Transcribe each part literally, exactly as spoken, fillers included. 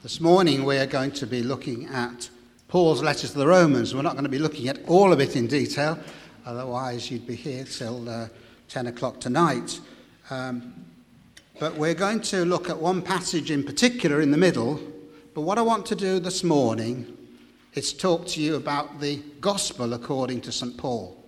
This morning we are going to be looking at Paul's letter to the Romans. We're not going to be looking at all of it in detail, otherwise you'd be here till uh, ten o'clock tonight. Um, but we're going to look at one passage in particular in the middle. But what I want to do this morning is talk to you about the gospel according to Saint Paul.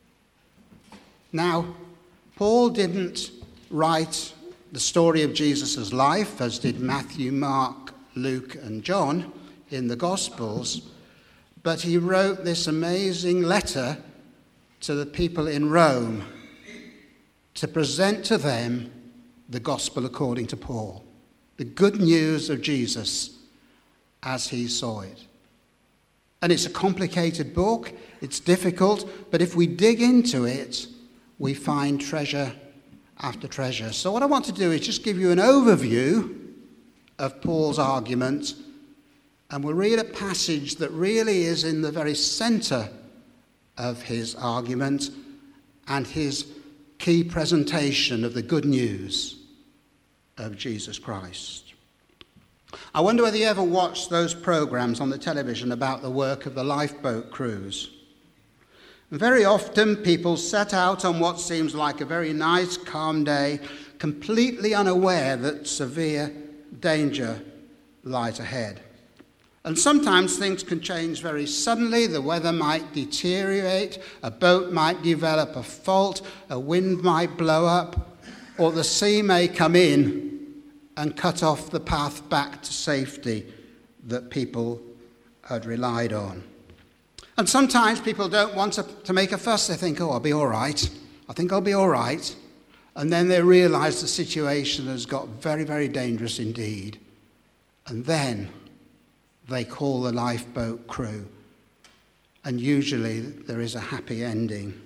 Now, Paul didn't write the story of Jesus' life, as did Matthew, Mark, Luke and John in the Gospels, but he wrote this amazing letter to the people in Rome to present to them the gospel according to Paul, the good news of Jesus as he saw it. And it's a complicated book, it's difficult, but if we dig into it, we find treasure after treasure. So what I want to do is just give you an overview of Paul's argument, and we'll read a passage that really is in the very centre of his argument and his key presentation of the good news of Jesus Christ. I wonder whether you ever watched those programs on the television about the work of the lifeboat crews. Very often people set out on what seems like a very nice, calm day, completely unaware that severe danger lies ahead. And sometimes things can change very suddenly. The weather might deteriorate, a boat might develop a fault, a wind might blow up, or the sea may come in and cut off the path back to safety that people had relied on. And sometimes people don't want to, to make a fuss. They think, oh, I'll be all right. I think I'll be all right. And then they realize the situation has got very, very dangerous indeed. And then they call the lifeboat crew. And usually there is a happy ending.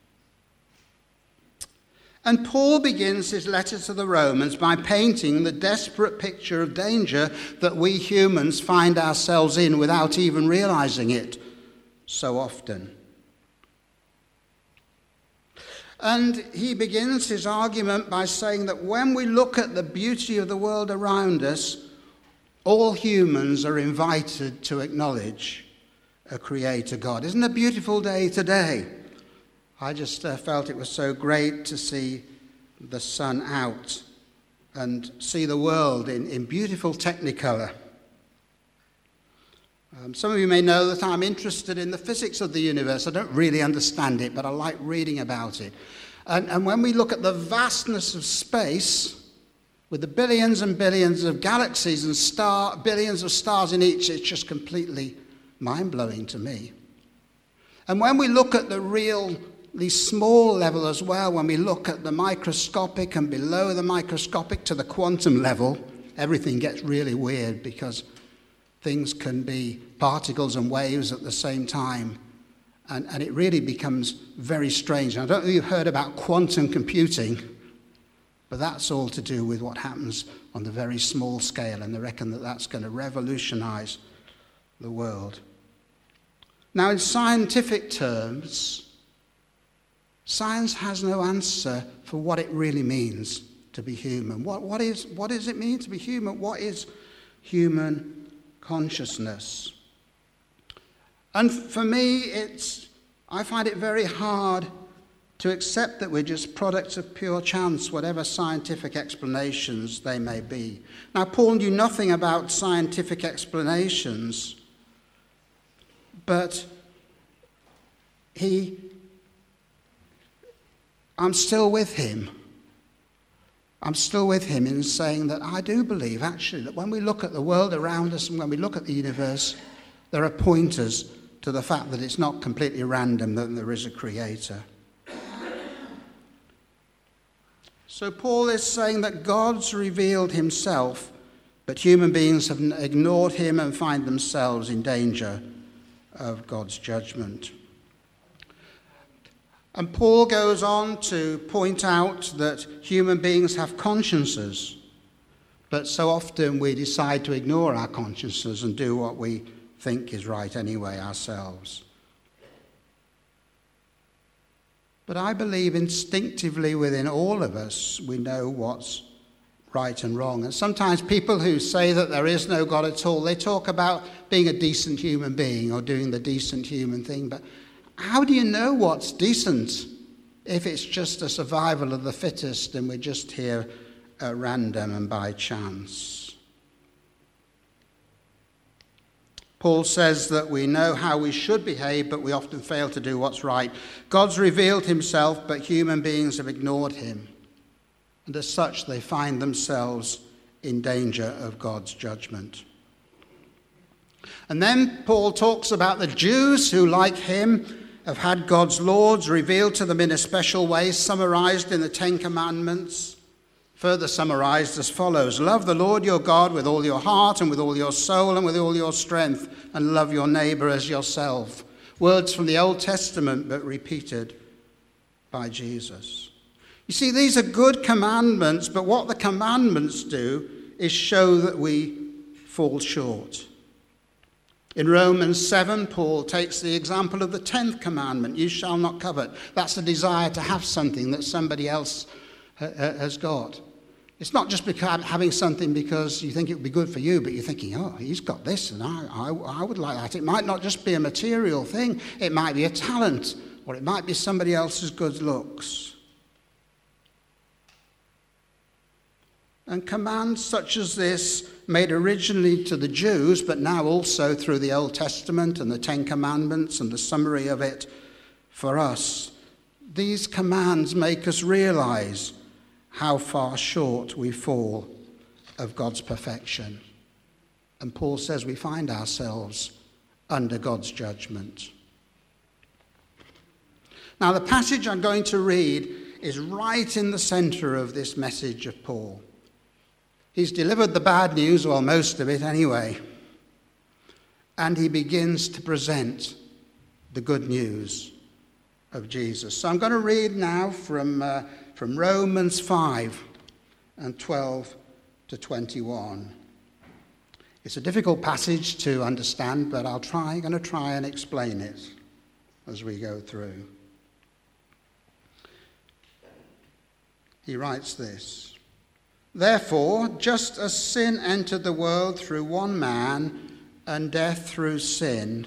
And Paul begins his letter to the Romans by painting the desperate picture of danger that we humans find ourselves in without even realizing it so often. And he begins his argument by saying that when we look at the beauty of the world around us, all humans are invited to acknowledge a creator God. Isn't it a beautiful day today? I just uh, felt it was so great to see the sun out and see the world in, in beautiful technicolor. Um, some of you may know that I'm interested in the physics of the universe. I don't really understand it, but I like reading about it. And, and when we look at the vastness of space, with the billions and billions of galaxies and star, billions of stars in each, it's just completely mind-blowing to me. And when we look at the real, the small level as well, when we look at the microscopic and below the microscopic to the quantum level, everything gets really weird because things can be particles and waves at the same time. And, and it really becomes very strange. And I don't know if you've heard about quantum computing, but that's all to do with what happens on the very small scale. And they reckon that that's going to revolutionize the world. Now, in scientific terms, science has no answer for what it really means to be human. What, what, is, what does it mean to be human? What is human consciousness? And for me, it's I find it very hard to accept that we're just products of pure chance, whatever scientific explanations they may be. Now, Paul knew nothing about scientific explanations, but he, I'm still with him. I'm still with him in saying that I do believe, actually, that when we look at the world around us and when we look at the universe, there are pointers to the fact that it's not completely random, that there is a creator. So Paul is saying that God's revealed himself, but human beings have ignored him and find themselves in danger of God's judgment. And Paul goes on to point out that human beings have consciences, but so often we decide to ignore our consciences and do what we think is right anyway ourselves. But I believe instinctively within all of us we know what's right and wrong. And sometimes people who say that there is no God at all, they talk about being a decent human being or doing the decent human thing. But how do you know what's decent if it's just a survival of the fittest and we're just here at random and by chance? Paul says that we know how we should behave, but we often fail to do what's right. God's revealed himself, but human beings have ignored him. And as such, they find themselves in danger of God's judgment. And then Paul talks about the Jews who, like him, have had God's laws revealed to them in a special way, summarized in the Ten Commandments. Further summarized as follows: love the Lord your God with all your heart and with all your soul and with all your strength, and love your neighbor as yourself. Words from the Old Testament, but repeated by Jesus. You see, these are good commandments, but what the commandments do is show that we fall short. In Romans seven, Paul takes the example of the tenth commandment: you shall not covet. That's the desire to have something that somebody else ha- has got. It's not just because having something because you think it would be good for you, but you're thinking, oh, he's got this and I, I, I would like that. It might not just be a material thing. It might be a talent, or it might be somebody else's good looks. And commands such as this, made originally to the Jews, but now also through the Old Testament and the Ten Commandments and the summary of it for us, these commands make us realize how far short we fall of God's perfection. And Paul says we find ourselves under God's judgment. Now, the passage I'm going to read is right in the center of this message of Paul. He's delivered the bad news, or most of it anyway, and he begins to present the good news of Jesus. So I'm going to read now from, uh, from Romans five and twelve to twenty-one. It's a difficult passage to understand, but I'll try, I'm going to try and explain it as we go through. He writes this: therefore, just as sin entered the world through one man, and death through sin,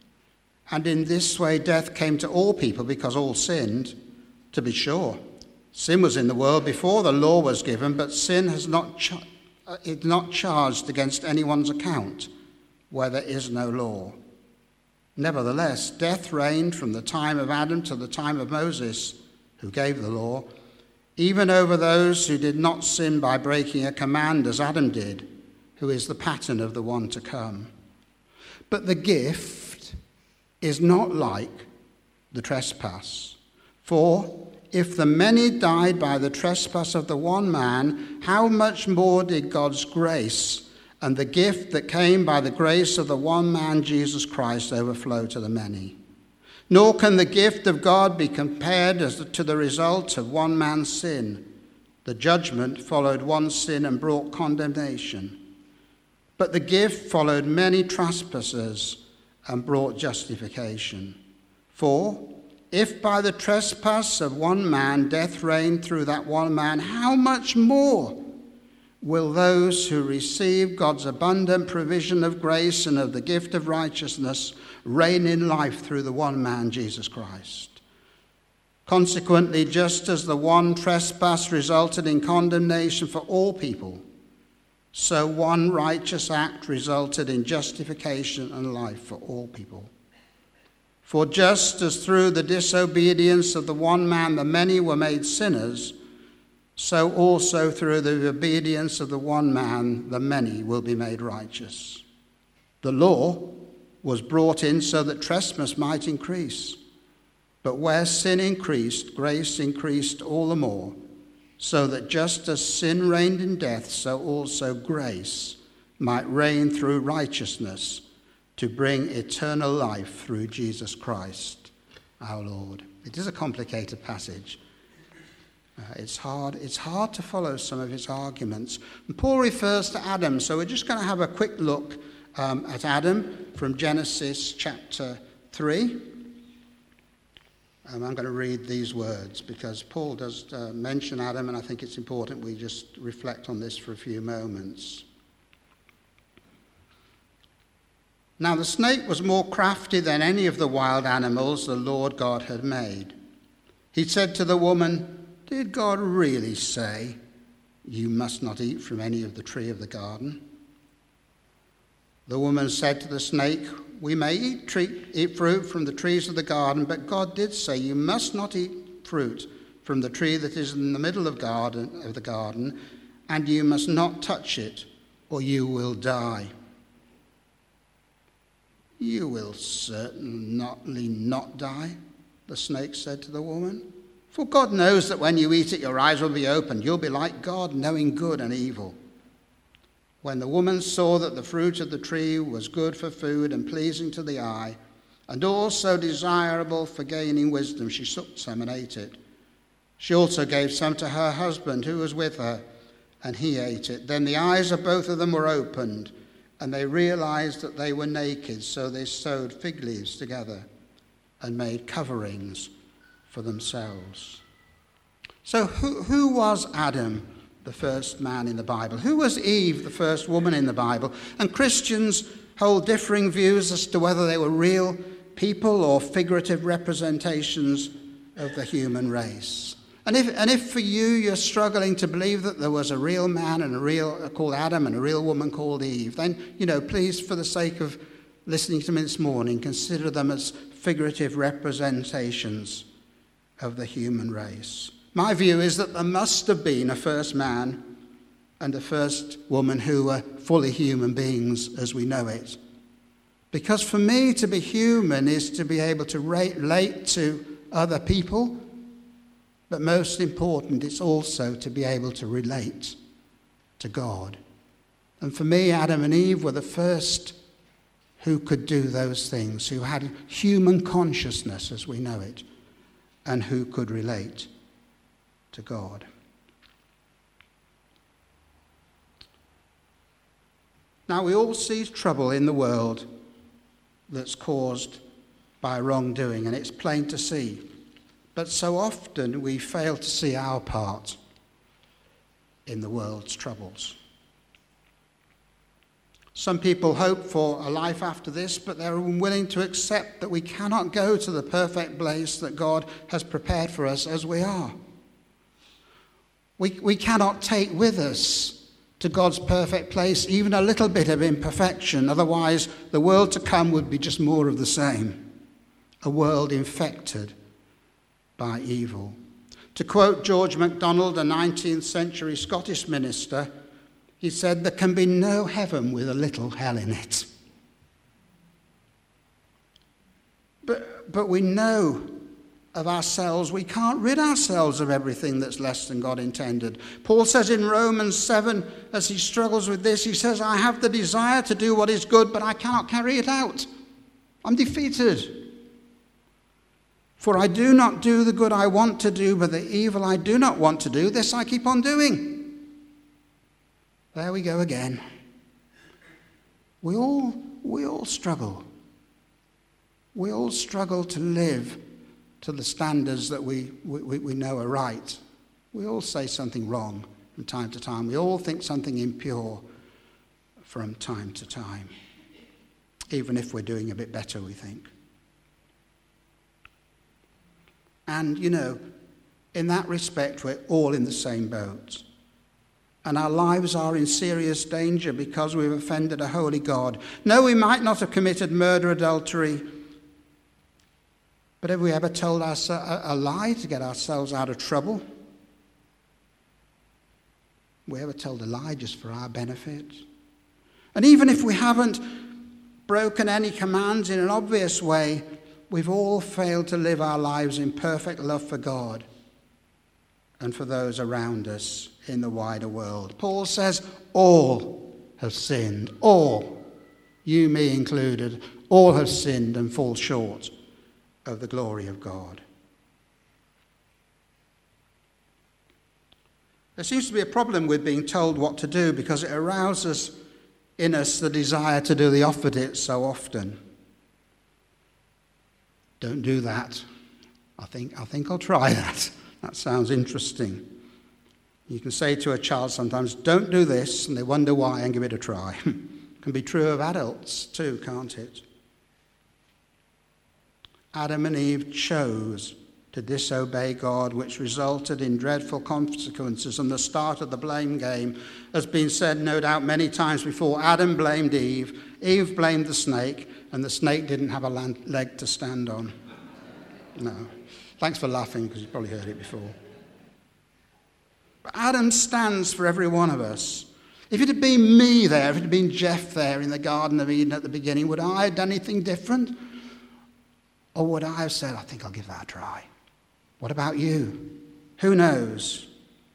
and in this way death came to all people because all sinned, to be sure, sin was in the world before the law was given, but sin has not ch- is not charged against anyone's account where there is no law. Nevertheless, death reigned from the time of Adam to the time of Moses, who gave the law, even over those who did not sin by breaking a command as Adam did, who is the pattern of the one to come. But the gift is not like the trespass. For if the many died by the trespass of the one man, how much more did God's grace and the gift that came by the grace of the one man, Jesus Christ, overflow to the many? Nor can the gift of God be compared as to the result of one man's sin. The judgment followed one sin and brought condemnation. But the gift followed many trespasses and brought justification. For if by the trespass of one man death reigned through that one man, how much more will those who receive God's abundant provision of grace and of the gift of righteousness reign in life through the one man, Jesus Christ? Consequently, just as the one trespass resulted in condemnation for all people, so one righteous act resulted in justification and life for all people. For just as through the disobedience of the one man the many were made sinners, so also through the obedience of the one man the many will be made righteous. The law was brought in so that trespass might increase. But where sin increased, grace increased all the more, so that just as sin reigned in death, so also grace might reign through righteousness to bring eternal life through Jesus Christ, our Lord. It is a complicated passage. Uh, it's hard, it's hard to follow some of his arguments. And Paul refers to Adam, so we're just going to have a quick look um, at Adam from Genesis chapter three. Um, I'm going to read these words because Paul does uh, mention Adam, and I think it's important we just reflect on this for a few moments. Now the snake was more crafty than any of the wild animals the Lord God had made. He said to the woman, "Did God really say, 'You must not eat from any of the tree of the garden'?" The woman said to the snake, "We may eat, tree, eat fruit from the trees of the garden, but God did say, 'You must not eat fruit from the tree that is in the middle of, garden, of the garden, and you must not touch it, or you will die.'" "You will certainly not die," the snake said to the woman. "For God knows that when you eat it, your eyes will be opened. You'll be like God, knowing good and evil." When the woman saw that the fruit of the tree was good for food and pleasing to the eye, and also desirable for gaining wisdom, she took some and ate it. She also gave some to her husband who was with her, and he ate it. Then the eyes of both of them were opened, and they realized that they were naked, so they sewed fig leaves together and made coverings for themselves. So who, who was Adam, the first man in the Bible? Who was Eve, the first woman in the Bible? And Christians hold differing views as to whether they were real people or figurative representations of the human race. And if, and if for you, you're struggling to believe that there was a real man and a real called Adam and a real woman called Eve, then, you know, please, for the sake of listening to me this morning, consider them as figurative representations of the human race. My view is that there must have been a first man and a first woman who were fully human beings as we know it. Because for me, to be human is to be able to relate to other people, but most important, it's also to be able to relate to God. And for me, Adam and Eve were the first who could do those things, who had human consciousness as we know it, and who could relate to God. Now, we all see trouble in the world that's caused by wrongdoing, and it's plain to see. But so often we fail to see our part in the world's troubles. Some people hope for a life after this, but they're unwilling to accept that we cannot go to the perfect place that God has prepared for us as we are. We, we cannot take with us to God's perfect place even a little bit of imperfection. Otherwise, the world to come would be just more of the same. A world infected by evil. To quote George MacDonald, a nineteenth century Scottish minister, he said, "There can be no heaven with a little hell in it." But, but we know of ourselves, we can't rid ourselves of everything that's less than God intended. Paul says in Romans seven, as he struggles with this, he says, "I have the desire to do what is good, but I cannot carry it out. I'm defeated. For I do not do the good I want to do, but the evil I do not want to do, this I keep on doing." There we go again. We all, we all struggle. We all struggle to live to the standards that we, we, we know are right. We all say something wrong from time to time. We all think something impure from time to time. Even if we're doing a bit better, we think. And, you know, in that respect, we're all in the same boat. And our lives are in serious danger because we've offended a holy God. No, we might not have committed murder, adultery, but have we ever told us a, a lie to get ourselves out of trouble? We ever told a lie just for our benefit? And even if we haven't broken any commands in an obvious way, we've all failed to live our lives in perfect love for God and for those around us in the wider world. Paul says, all have sinned. All, you, me included, all have sinned and fall short of the glory of God. There seems to be a problem with being told what to do because it arouses in us the desire to do the opposite so often. Don't do that. I think, I think I'll try that. That sounds interesting. You can say to a child sometimes, don't do this, and they wonder why, and give it a try. It can be true of adults too, can't it? Adam and Eve chose to disobey God, which resulted in dreadful consequences, and the start of the blame game has been said no doubt many times before. Adam blamed Eve, Eve blamed the snake, and the snake didn't have a leg to stand on. No. Thanks for laughing, because you've probably heard it before. But Adam stands for every one of us. If it had been me there, if it had been Jeff there in the Garden of Eden at the beginning, would I have done anything different? Or would I have said, I think I'll give that a try? What about you? Who knows?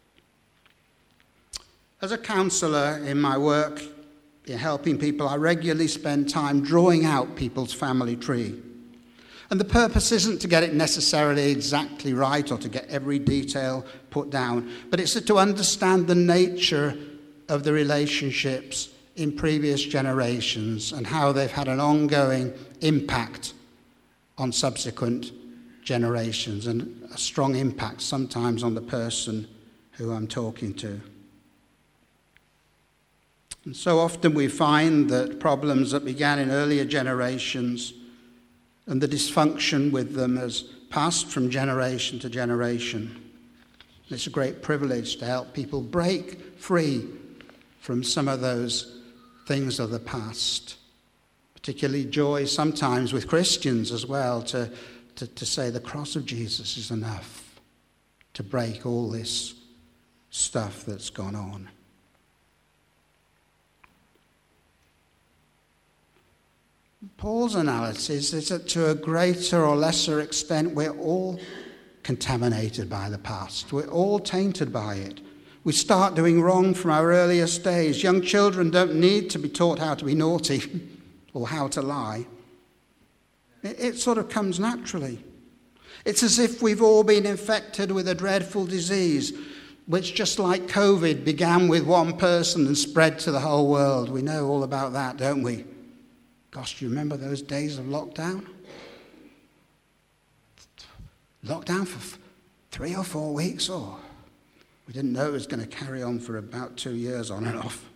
As a counsellor in my work in helping people, I regularly spend time drawing out people's family tree. And the purpose isn't to get it necessarily exactly right or to get every detail put down, but it's to understand the nature of the relationships in previous generations and how they've had an ongoing impact on subsequent generations, and a strong impact sometimes on the person who I'm talking to. And so often we find that problems that began in earlier generations and the dysfunction with them has passed from generation to generation. It's a great privilege to help people break free from some of those things of the past. Particularly joy sometimes with Christians as well, to, to, to say the cross of Jesus is enough to break all this stuff that's gone on. Paul's analysis is that to a greater or lesser extent, we're all contaminated by the past. We're all tainted by it. We start doing wrong from our earliest days. Young children don't need to be taught how to be naughty or how to lie. It, it sort of comes naturally. It's as if we've all been infected with a dreadful disease, which, just like COVID, began with one person and spread to the whole world. We know all about that, don't we? Gosh, do you remember those days of lockdown? Lockdown for f- three or four weeks, or we didn't know it was going to carry on for about two years on and off.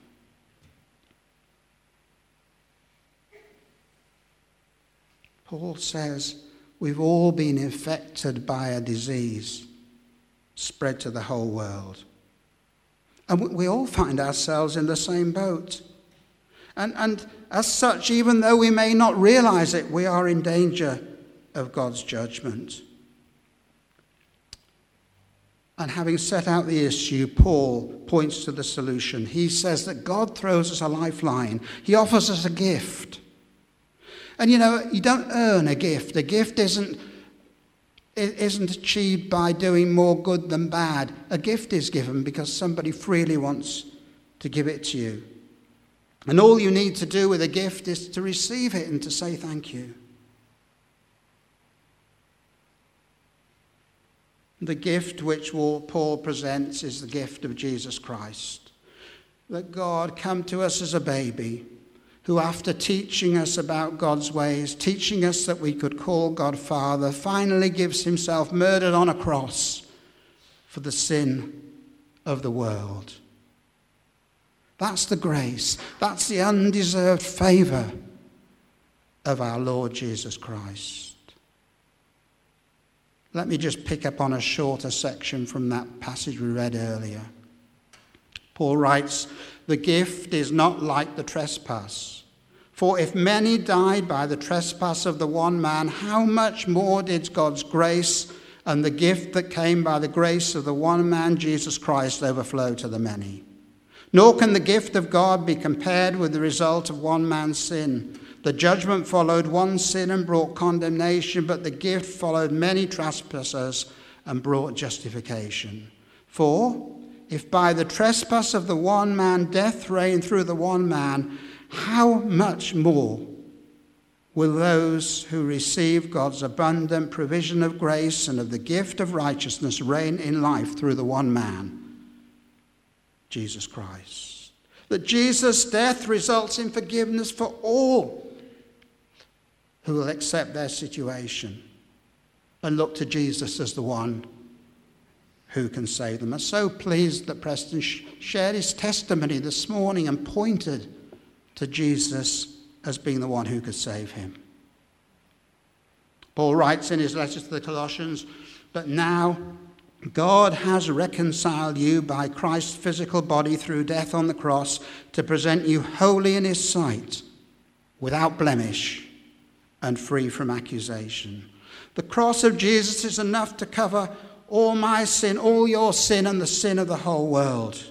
Paul says we've all been infected by a disease spread to the whole world. And we all find ourselves in the same boat. And, and as such, even though we may not realize it, we are in danger of God's judgment. And having set out the issue, Paul points to the solution. He says that God throws us a lifeline. He offers us a gift. And you know, you don't earn a gift. A gift isn't, it isn't achieved by doing more good than bad. A gift is given because somebody freely wants to give it to you. And all you need to do with a gift is to receive it and to say thank you. The gift which Paul presents is the gift of Jesus Christ. That God come to us as a baby, who after teaching us about God's ways, teaching us that we could call God Father, finally gives himself murdered on a cross for the sin of the world. That's the grace. That's the undeserved favor of our Lord Jesus Christ. Let me just pick up on a shorter section from that passage we read earlier. Paul writes, "The gift is not like the trespass. For if many died by the trespass of the one man, how much more did God's grace and the gift that came by the grace of the one man, Jesus Christ, overflow to the many? Nor can the gift of God be compared with the result of one man's sin. The judgment followed one sin and brought condemnation, but the gift followed many trespassers and brought justification. For if by the trespass of the one man death reigned through the one man, how much more will those who receive God's abundant provision of grace and of the gift of righteousness reign in life through the one man, Jesus Christ?" That Jesus' death results in forgiveness for all who will accept their situation. and look to Jesus as the one who can save them. I'm so pleased that Preston sh- shared his testimony this morning and pointed to Jesus as being the one who could save him. Paul writes in his letter to the Colossians, "But now God has reconciled you by Christ's physical body through death on the cross to present you holy in his sight, without blemish and free from accusation." The cross of Jesus is enough to cover all my sin, all your sin, and the sin of the whole world.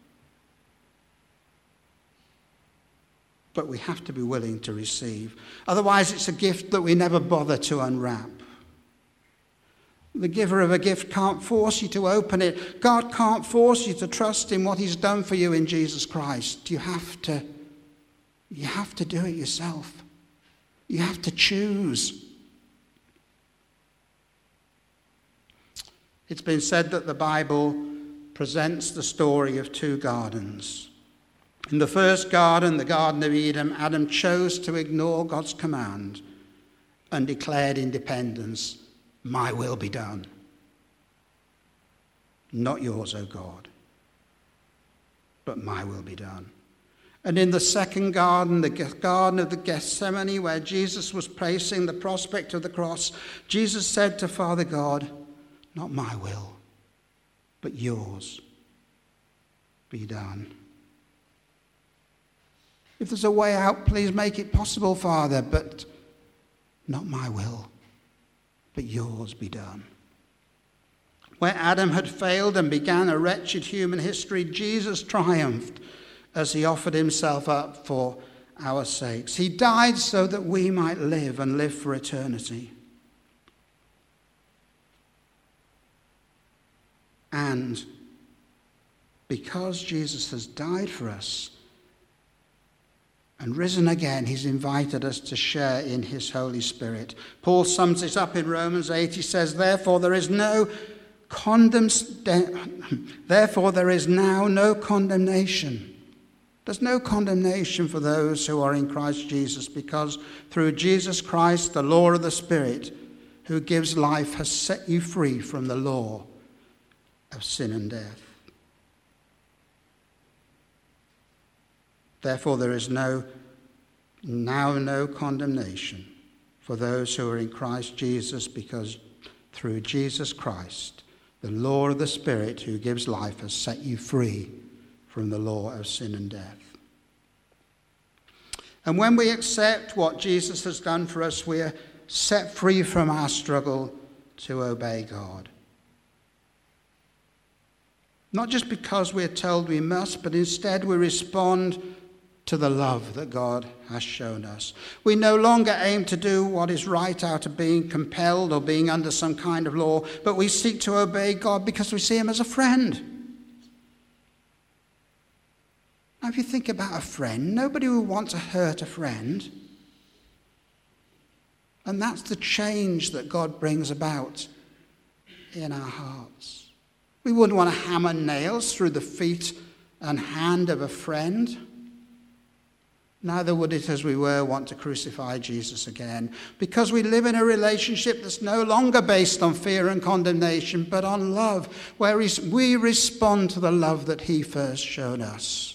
But we have to be willing to receive. Otherwise, it's a gift that we never bother to unwrap. The giver of a gift can't force you to open it. God can't force you to trust in what he's done for you in Jesus Christ. You have to, you have to do it yourself. You have to choose. It's been said that the Bible presents the story of two gardens. In the first garden, the Garden of Eden, Adam chose to ignore God's command and declared independence. My will be done. Not yours, O God, but my will be done. And in the second garden, the Garden of the Gethsemane, where Jesus was facing the prospect of the cross, Jesus said to Father God, not my will, but yours be done. If there's a way out, please make it possible, Father, but not my will, but yours be done. Where Adam had failed and began a wretched human history, Jesus triumphed as he offered himself up for our sakes. He died so that we might live and live for eternity. And because Jesus has died for us and risen again, he's invited us to share in his Holy Spirit. Paul sums it up in Romans eight. He says, Therefore there is no condemn- Therefore there is now no condemnation. There's no condemnation for those who are in Christ Jesus, because through Jesus Christ, the law of the Spirit, who gives life, has set you free from the law of sin and death. Therefore, there is no now no condemnation for those who are in Christ Jesus, because through Jesus Christ, the law of the Spirit who gives life has set you free from the law of sin and death. And when we accept what Jesus has done for us, we are set free from our struggle to obey God. Not just because we're told we must, but instead we respond to the love that God has shown us. We no longer aim to do what is right out of being compelled or being under some kind of law, but we seek to obey God because we see him as a friend. Now, if you think about a friend, nobody would want to hurt a friend. And that's the change that God brings about in our hearts. We wouldn't want to hammer nails through the feet and hand of a friend. Neither would it, as we were, want to crucify Jesus again, because we live in a relationship that's no longer based on fear and condemnation, but on love, where we respond to the love that he first showed us.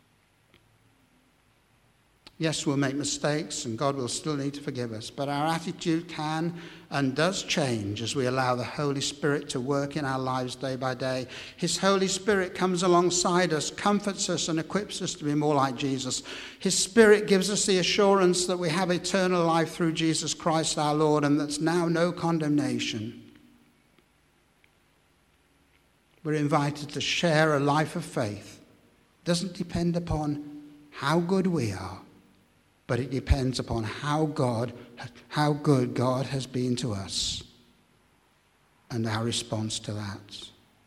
Yes, we'll make mistakes, and God will still need to forgive us, but our attitude can and does change as we allow the Holy Spirit to work in our lives day by day. His Holy Spirit comes alongside us, comforts us, and equips us to be more like Jesus. His Spirit gives us the assurance that we have eternal life through Jesus Christ our Lord, and that's now no condemnation. We're invited to share a life of faith. It doesn't depend upon how good we are, but it depends upon how God, how good God has been to us and our response to that.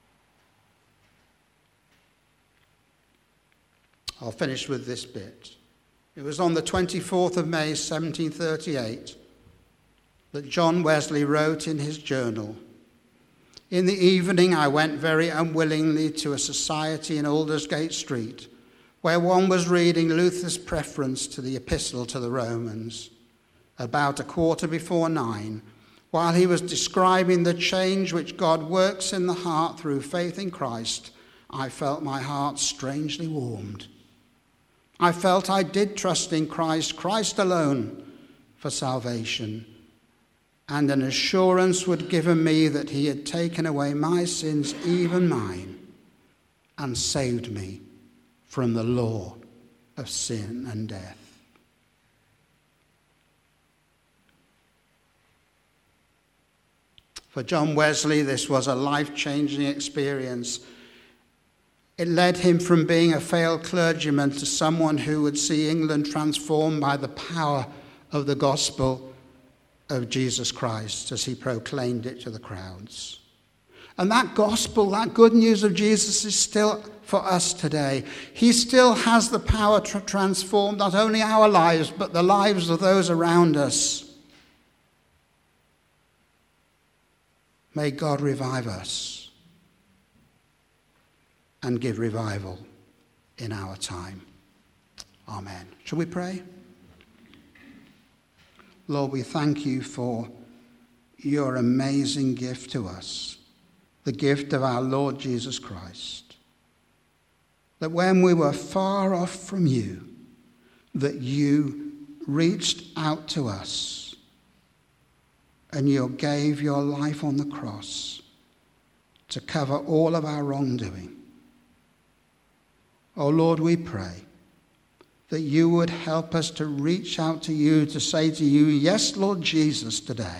I'll finish with this bit. It was on the twenty-fourth of May, seventeen thirty-eight, that John Wesley wrote in his journal, "In the evening I went very unwillingly to a society in Aldersgate Street, where one was reading Luther's preference to the Epistle to the Romans. About a quarter before nine, While he was describing the change which God works in the heart through faith in Christ, I felt my heart strangely warmed. I felt I did trust in Christ, Christ alone, for salvation, and an assurance was given me that he had taken away my sins, even mine, and saved me from the law of sin and death. For John Wesley, this was a life-changing experience. It led him from being a failed clergyman to someone who would see England transformed by the power of the gospel of Jesus Christ as he proclaimed it to the crowds. And that gospel, that good news of Jesus is still for us today. He still has the power to transform not only our lives, but the lives of those around us. May God revive us and give revival in our time. Amen. Shall we pray? Lord, we thank you for your amazing gift to us, the gift of our Lord Jesus Christ. That when we were far off from you, that you reached out to us and you gave your life on the cross to cover all of our wrongdoing. Oh Lord, we pray that you would help us to reach out to you, to say to you, yes, Lord Jesus, today.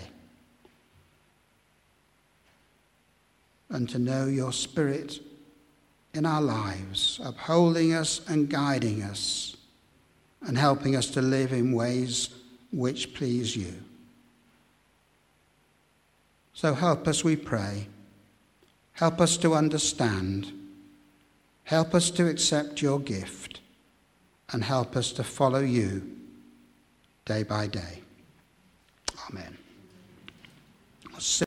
And to know your Spirit in our lives, upholding us and guiding us, and helping us to live in ways which please you. So help us, we pray. Help us to understand. Help us to accept your gift. And help us to follow you day by day. Amen.